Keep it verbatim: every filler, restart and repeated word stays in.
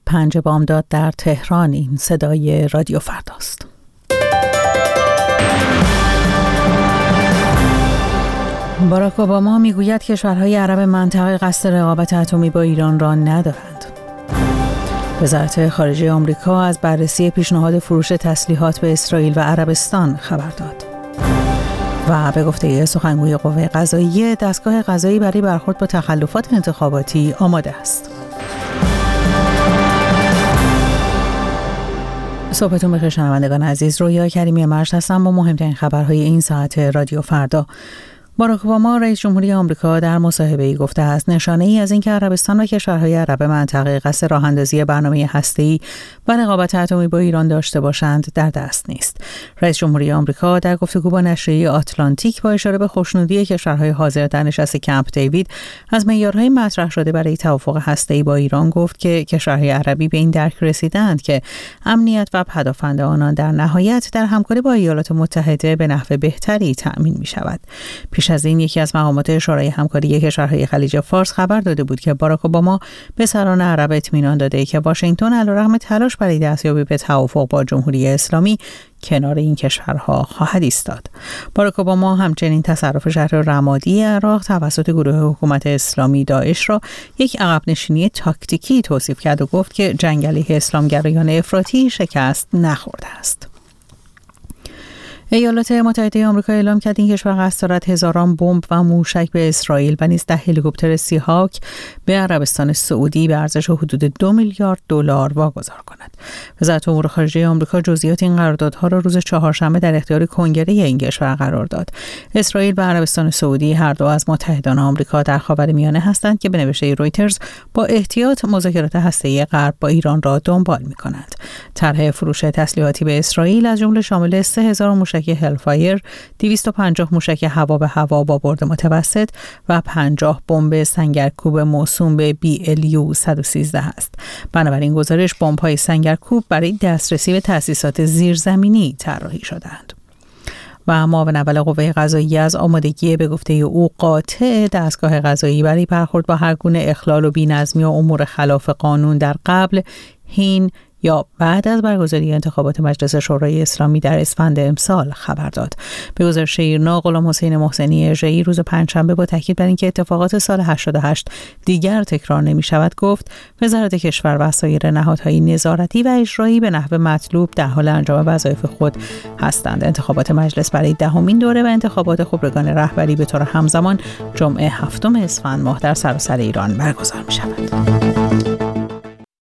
پنج بامداد در تهران. این صدای رادیو فرداست. باراک اوباما میگوید کشورهای عرب منطقه قصد رقابت اتمی با ایران را ندارند. وزارت خارجه آمریکا از بررسی پیشنهاد فروش تسلیحات به اسرائیل و عربستان خبر داد. و به گفته سخنگوی قوه قضاییه، دستگاه قضایی برای برخورد با تخلفات انتخاباتی آماده است. صبحتون بخیر شنوندگان عزیز، رویا کریمی مرشد هستم با مهمترین خبرهای این ساعت رادیو فردا. باراک اوباما رئیس جمهوری آمریکا در مصاحبه‌ای گفته است نشانه‌ای از اینکه عربستان و کشورهای عرب منطقه قصد راه‌اندازی برنامه هسته‌ای و رقابت اتمی با ایران داشته باشند در دست نیست. رئیس جمهوری آمریکا در گفتگو با نشریه آتلانتیک با اشاره به خوشنودی کشورهای حاضر در نشست کمپ دیوید از معیارهای مطرح شده برای توافق هسته‌ای با ایران گفت که کشورهای عربی به این درک رسیدند که امنیت و پدافند آنان در نهایت در همکاری با ایالات متحده به نحو بهتری تأمین می‌شود. پیش از این یکی از مقامات شورای همکاری کشورهای خلیج فارس خبر داده بود که باراک اوباما به سران عرب اطمینان داده که واشنگتن علیرغم تلاش برای دستیابی به توافق با جمهوری اسلامی کنار این کشورها خواهد ایستاد. باراک اوباما همچنین تصرف شهر رمادی عراق توسط گروه حکومت اسلامی داعش را یک عقب نشینی تاکتیکی توصیف کرد و گفت که جنگ علیه اسلامگرایان افراطی شکست نخورده است. ایالات متحده آمریکا اعلام کرد این کشور قصد دارد هزاران بمب و موشک به اسرائیل و نیز ده هلیکوپتر سی هاک به عربستان سعودی به ارزش حدود دو میلیارد دلار واگذار کند. وزارت امور خارجه آمریکا جزئیات این قراردادها را روز چهارشنبه در اختیار کنگره این کشور قرار داد. اسرائیل و عربستان سعودی هر دو از متحدان آمریکا در خاورمیانه هستند که به نوشته رویترز با احتیاط مذاکرات هسته‌ای غرب با ایران را دنبال می‌کنند. طرح فروش تسلیحاتی به اسرائیل از جمله شامل سه هزار موشک هلفایر، دویست و پنجاه موشک هوا به هوا با برد متوسط و پنجاه بمب سنگرکوب موسوم به بی ال یو صد و سیزده است. بنابراین گزارش بمب‌های سنگرکوب برای دسترسی به تأسیسات زیرزمینی طراحی شده‌اند. و معاون اول قوه قضاییه از آمادگی به گفته او قاطع دستگاه قضایی برای برخورد با هر گونه اخلال و بی‌نظمی و امور خلاف قانون در قبل، حین یا بعد از برگزاری انتخابات مجلس شورای اسلامی در اسفند امسال خبر داد. به گزارش ایرنا، غلام حسین محسنی اژه‌ای روز پنجشنبه با تاکید بر اینکه اتفاقات سال هشتاد و هشت دیگر تکرار نمی شود گفت وزارت کشور و سایر نهادهای نظارتی و اجرایی به نحو مطلوب در حال انجام وظایف خود هستند. انتخابات مجلس برای دهمین دوره و انتخابات خبرگان رهبری به طور همزمان جمعه هفتم اسفند ماه در سراسر ایران برگزار می شود.